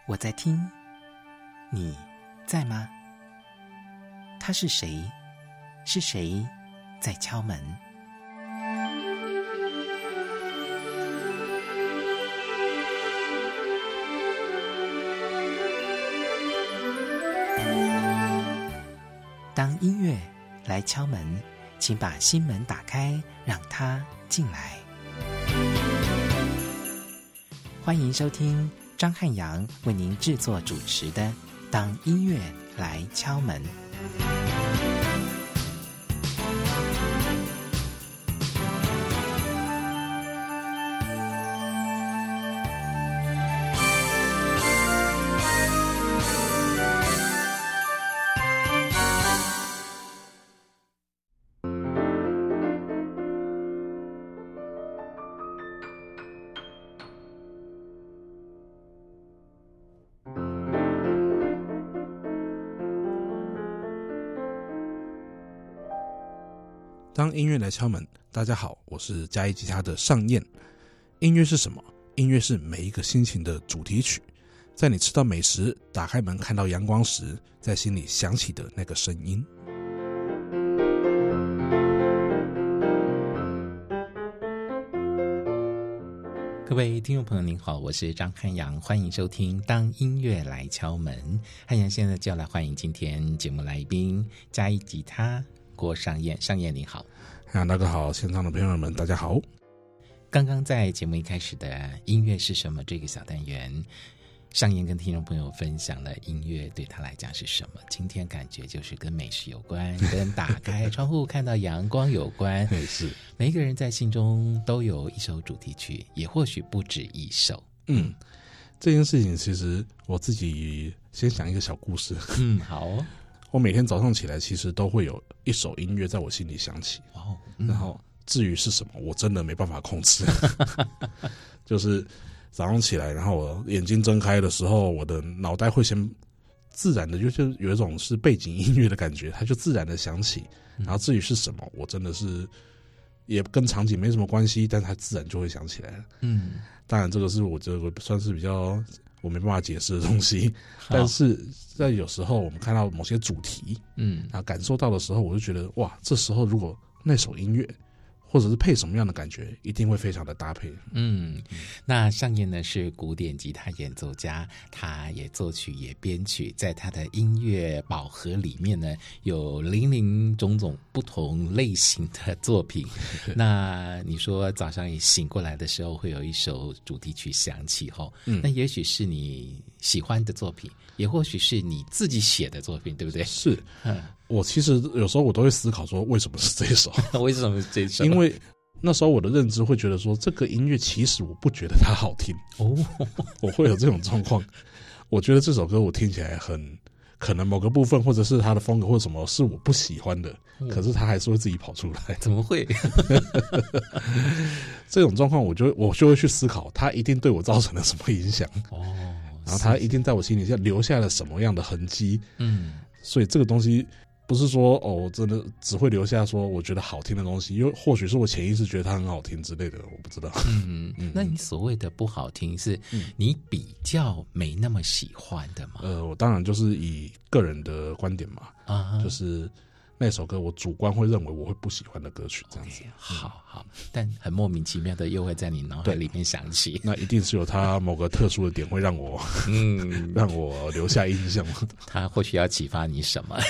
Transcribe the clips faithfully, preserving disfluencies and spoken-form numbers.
我在听，你在吗？他是谁？是谁在敲门？当音乐来敲门，请把心门打开，让它进来。欢迎收听张汉阳为您制作主持的《当音乐来敲门》。 当音乐来敲门，大家好，我是嘉义吉他的尚燕。音乐是什么？音乐是每一个心情的主题曲，在你吃到美食、打开门看到阳光时，在心里响起的那个声音。 各位听众朋友您好，我是张汉阳，欢迎收听当音乐来敲门。汉阳现在就要来欢迎今天节目来宾嘉义吉他郭尚燕。尚燕你好。 啊，大家好，现场的朋友们大家好。 刚刚在节目一开始的音乐是什么这个小单元，尚燕跟听众朋友分享了音乐对他来讲是什么。今天感觉就是跟美食有关，跟打开窗户看到阳光有关。 是， 每一个人在心中都有一首主题曲，也或许不止一首。 嗯，这件事情其实我自己先讲一个小故事。 嗯，好。 我每天早上起来其实都会有一首音乐在我心里响起。 哦，嗯、 然后至于是什么，我真的没办法控制。就是早上起来，然后我眼睛睁开的时候，我的脑袋会先自然的，就是有一种是背景音乐的感觉，它就自然的响起。然后至于是什么，我真的是也跟场景没什么关系，但它自然就会响起来了。嗯，当然这个是我这个算是比较我没办法解释的东西，但是在有时候我们看到某些主题，嗯，然后感受到的时候，我就觉得哇，这时候如果那首音乐或者是配什么样的感觉，一定会非常的搭配。嗯， 那尚燕呢是古典吉他演奏家，他也作曲也编曲，在他的音乐宝盒里面呢有林林总总不同类型的作品。那你说早上一醒过来的时候会有一首主题曲响起后，嗯，那也许是你喜欢的作品，也或许是你自己写的作品，对不对？ 是，嗯，我其实有时候我都会思考说，为什么是这一首？ 为什么是这一首？ 因为那时候我的认知会觉得说，这个音乐其实我不觉得它好听哦，我会有这种状况。我觉得这首歌我听起来很可能某个部分或者是它的风格或者什么是我不喜欢的，嗯、可是它还是会自己跑出来。 怎么会？ 这种状况我就我就会去思考，它一定对我造成了什么影响哦，然后它一定在我心里留下了什么样的痕迹。嗯，所以这个东西不是说哦，真的只会留下说我觉得好听的东西，因为或许是我潜意识觉得它很好听之类的，我不知道。嗯嗯，那你所谓的不好听，是你比较没那么喜欢的吗？ 呃，我当然就是以个人的观点嘛，啊，就是那首歌我主观会认为我会不喜欢的歌曲，这样子。Okay, 好好，但很莫名其妙的又会在你脑海里面响起。 那一定是有它某个特殊的点会让我，嗯，让我留下印象。 它或许要启发你什么？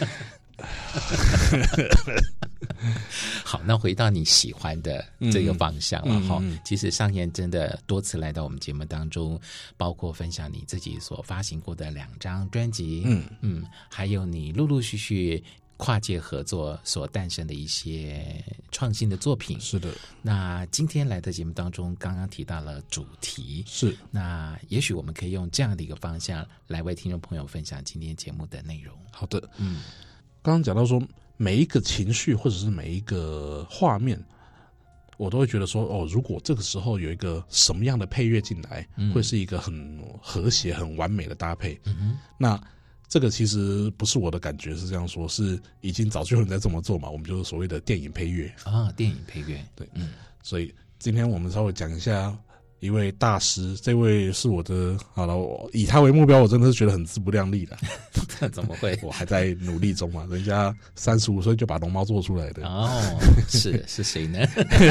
好，那回到你喜欢的这个方向了哈、嗯嗯。其实尚燕真的多次来到我们节目当中，包括分享你自己所发行过的两张专辑，嗯嗯，还有你陆陆续续跨界合作所诞生的一些创新的作品。 是的。 那今天来的节目当中，刚刚提到了主题， 是。 那也许我们可以用这样的一个方向来为听众朋友分享今天节目的内容。 好的，嗯。刚刚讲到说，每一个情绪或者是每一个画面，我都会觉得说，哦，如果这个时候有一个什么样的配乐进来，嗯、会是一个很和谐、很完美的搭配。嗯、那这个其实不是我的感觉，是这样说，是已经早就有人在这么做嘛。我们就是所谓的电影配乐啊，电影配乐。 对，嗯。所以今天我们稍微讲一下一位大师，这位是我的，好了，我以他为目标，我真的是觉得很自不量力的。 怎么会？ 我还在努力中嘛，人家三十五岁就把龙猫做出来的。 哦，是是谁呢？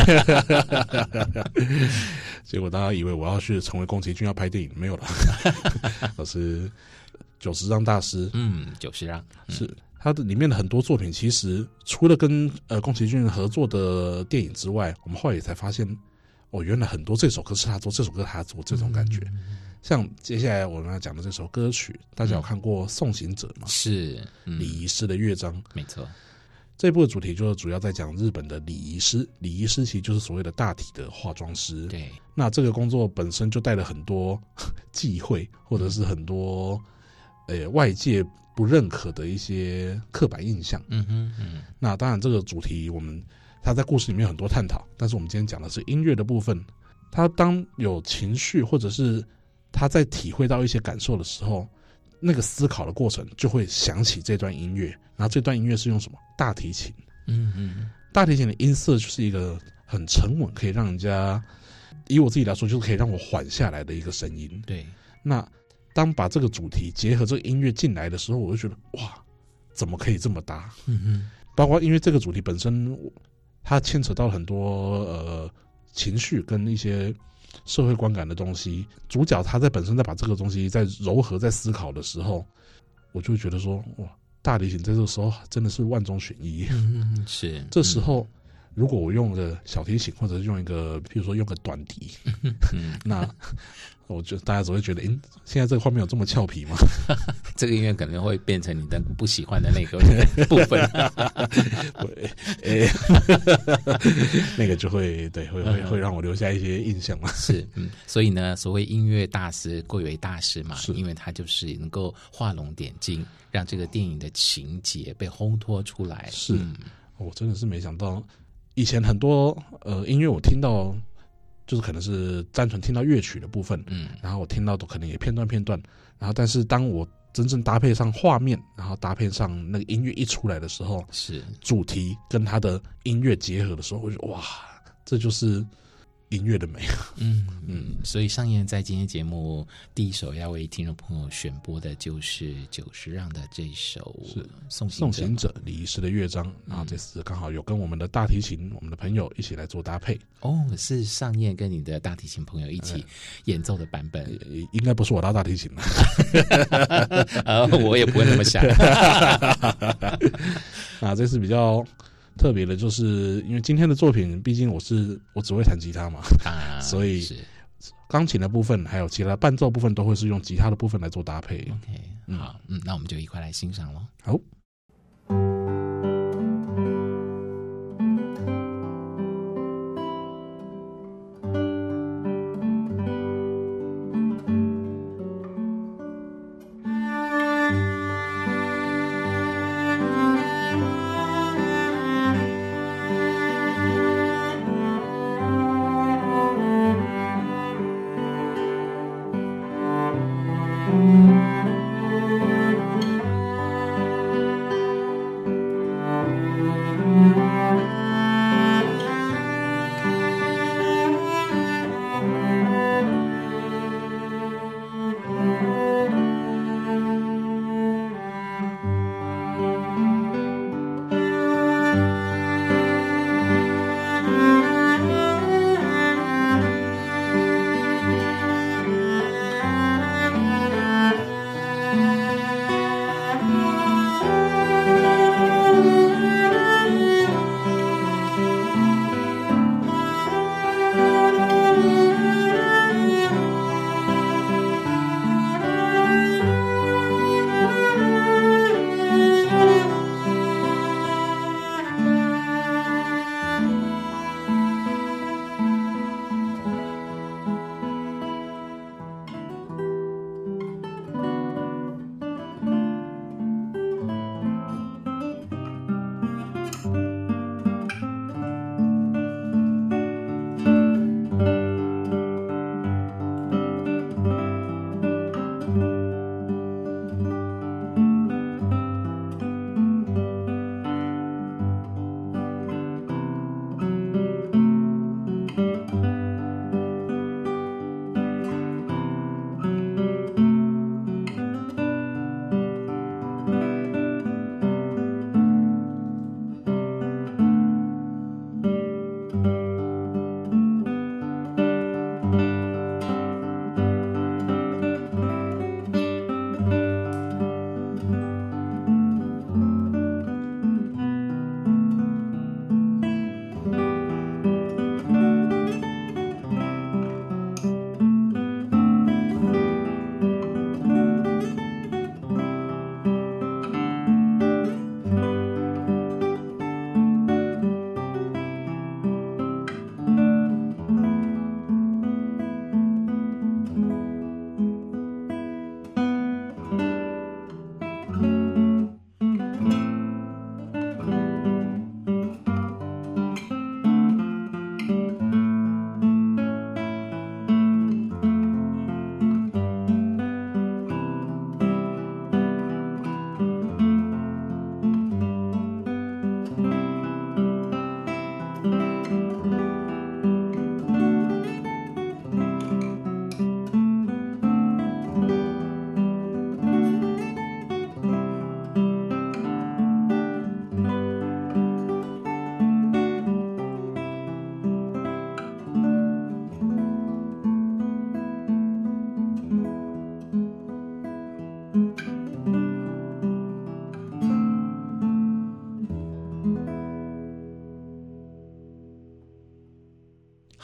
结果大家以为我要去成为宫崎骏要拍电影，没有了。我是久石让大师， 嗯，久石让、 嗯、是他的里面的很多作品，其实除了跟呃宫崎骏合作的电影之外，我们后来也才发现。哦，原来很多这首歌是他做，这首歌他做，这种感觉。嗯、像接下来我们要讲的这首歌曲，大家有看过《送行者》吗？ 是、 嗯、礼仪师的乐章， 没错。 这部的主题就是主要在讲日本的礼仪师，礼仪师其实就是所谓的大体的化妆师。 对， 那这个工作本身就带了很多忌讳，或者是很多呃外界不认可的一些刻板印象。 嗯哼嗯。 那当然，这个主题我们。他在故事里面有很多探讨，但是我们今天讲的是音乐的部分。他当有情绪或者是他在体会到一些感受的时候，那个思考的过程就会想起这段音乐。然后这段音乐是用什么？大提琴。 嗯嗯， 大提琴的音色就是一个很沉稳，可以让人家以我自己来说，就是可以让我缓下来的一个声音。 对。 那当把这个主题结合这个音乐进来的时候，我就觉得哇，怎么可以这么搭？ 嗯嗯， 包括因为这个主题本身。它牵扯到很多呃情绪跟一些社会观感的东西，主角他在本身在把这个东西在糅合在思考的时候，我就觉得说哇，大提琴在这个时候真的是万中选一。 嗯，是。 这时候、嗯、如果我用个小提琴，或者是用一个，比如说用个短笛，嗯、那我觉得大家只会觉得，哎，现在这个画面有这么俏皮吗？ 这个音乐可能会变成你的不喜欢的那个部分， 那个就会对会会会让我留下一些印象嘛。 是，嗯，所以呢，所谓音乐大师贵为大师嘛，因为他就是能够画龙点睛，让这个电影的情节被烘托出来。 是，嗯、我真的是没想到，以前很多呃音乐我听到。就是可能是单纯听到乐曲的部分，嗯，然后我听到的可能也片段片段，然后但是当我真正搭配上画面，然后搭配上那个音乐一出来的时候， 是主题跟它的音乐结合的时候，我就哇，这就是音乐的美。 嗯嗯，所以上燕在今天节目第一首要为听众朋友选播的就是久石让的这首《送送行者》礼仪师的乐章，然后这次刚好有跟我们的大提琴我们的朋友一起来做搭配。 哦，是上燕跟你的大提琴朋友一起演奏的版本。 呃、应该不是我拉大提琴了。 呃，我也不会那么想。 啊，这次比较特别的就是因为今天的作品毕竟我是我只会弹吉他嘛，啊、所以钢琴的部分还有其他伴奏部分都会是用吉他的部分来做搭配。 OK、嗯、好，嗯，那我们就一块来欣赏咯。 好。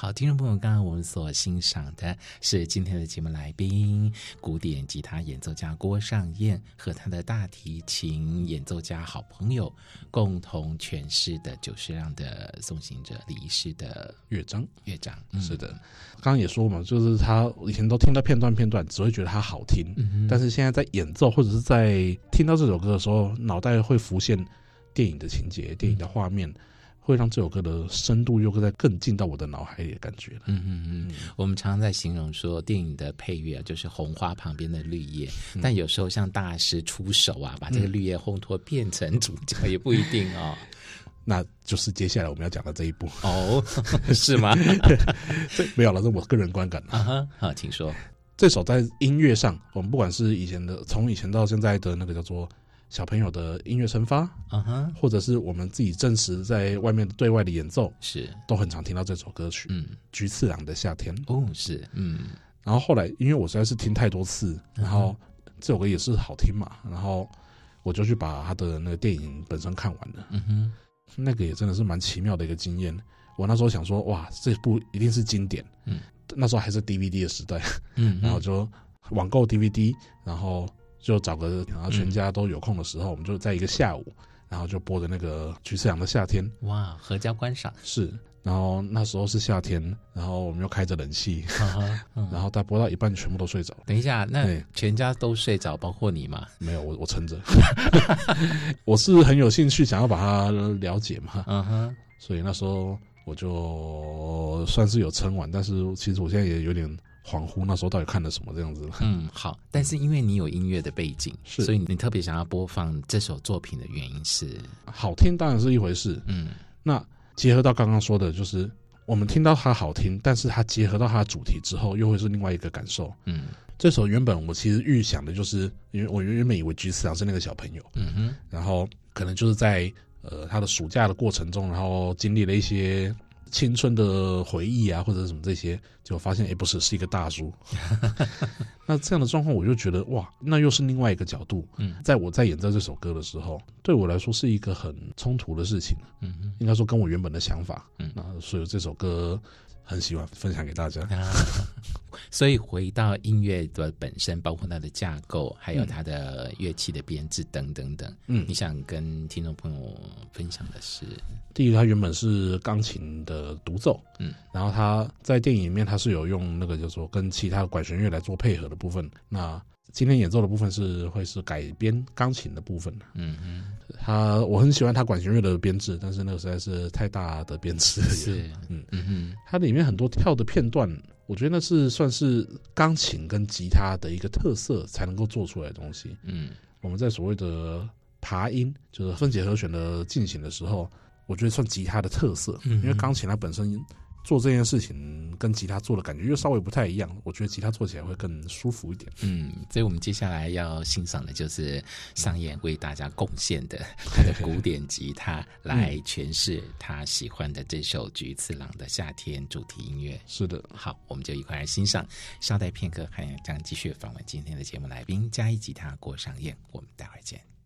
好，听众朋友，刚刚我们所欣赏的是今天的节目来宾，古典吉他演奏家郭尚燕和他的大提琴演奏家好朋友共同诠释的久石让的送行者李医师的乐章乐章、 嗯、是的，刚刚也说嘛，就是他以前都听到片段片段只会觉得它好听、嗯、但是现在在演奏或者是在听到这首歌的时候，脑袋会浮现电影的情节、电影的画面、嗯，会让这首歌的深度又再更进到我的脑海里的感觉了。 嗯嗯嗯，我们常常在形容说电影的配乐、啊、就是红花旁边的绿叶、嗯，但有时候像大师出手啊，把这个绿叶烘托变成主角、嗯、也不一定哦。 那就是接下来我们要讲的这一部哦，是吗？ 这没有了，这是我个人观感了。 啊，好，请说。 这首在音乐上，我们不管是以前的，从以前到现在的那个叫做小朋友的音乐惩罚，嗯哼，或者是我们自己正式在外面对外的演奏， 是都很常听到这首歌曲。嗯，菊次郎的夏天。 哦，是，嗯。 然后后来，因为我实在是听太多次，然后这首歌也是好听嘛，然后我就去把他的那个电影本身看完了。嗯哼，那个也真的是蛮奇妙的一个经验。我那时候想说，哇，这部一定是经典。嗯，那时候还是 D V D 的时代。嗯，然后就网购 D V D， 然后。就找个，然后全家都有空的时候，嗯、我们就在一个下午，然后就播的那个菊次郎的夏天。 哇，合家观赏是。然后那时候是夏天，然后我们又开着冷气，啊嗯、然后他播到一半全部都睡着。 等一下，那全家都睡着，包括你吗？ 没有，我我撑着。我是很有兴趣想要把它了解嘛，嗯哼，所以那时候我就算是有撑完，但是其实我现在也有点恍惚，那时候到底看了什么这样子。 嗯，好，但是因为你有音乐的背景，所以你特别想要播放这首作品的原因是好听当然是一回事，嗯，那结合到刚刚说的，就是我们听到它好听，但是它结合到它的主题之后，又会是另外一个感受。嗯，这首原本我其实预想的就是，因为我原本以为菊次郎是那个小朋友，嗯哼，然后可能就是在呃他的暑假的过程中，然后经历了一些青春的回忆啊，或者什么这些，结果发现哎不是，是一个大叔。那这样的状况，我就觉得哇，那又是另外一个角度。嗯，在我在演奏这首歌的时候，对我来说是一个很冲突的事情。嗯，应该说跟我原本的想法。嗯，那所以这首歌很喜欢分享给大家。 啊、所以回到音乐的本身，包括它的架构，还有它的乐器的编制等等等。嗯，你想跟听众朋友分享的是， 第一个，它原本是钢琴的独奏。嗯，然后它在电影里面，它是有用那个叫做跟其他的管弦乐来做配合的部分。那今天演奏的部分是会是改编钢琴的部分。嗯嗯，他我很喜欢他管弦乐的编制，但是那个实在是太大的编制了。 是， 嗯嗯嗯，它里面很多跳的片段，我觉得那是算是钢琴跟吉他的一个特色才能够做出来的东西。嗯，我们在所谓的爬音，就是分解和弦的进行的时候，我觉得算吉他的特色，嗯、因为钢琴它本身做这件事情跟吉他做的感觉又稍微不太一样，我觉得吉他做起来会更舒服一点。 嗯，所以我们接下来要欣赏的就是尚燕为大家贡献的他的古典吉他来诠释他喜欢的这首菊次郎的夏天主题音乐。 是的， 好，我们就一块来欣赏。稍待片刻，还将继续访问今天的节目来宾，嘉义吉他郭尚燕，我们待会儿见。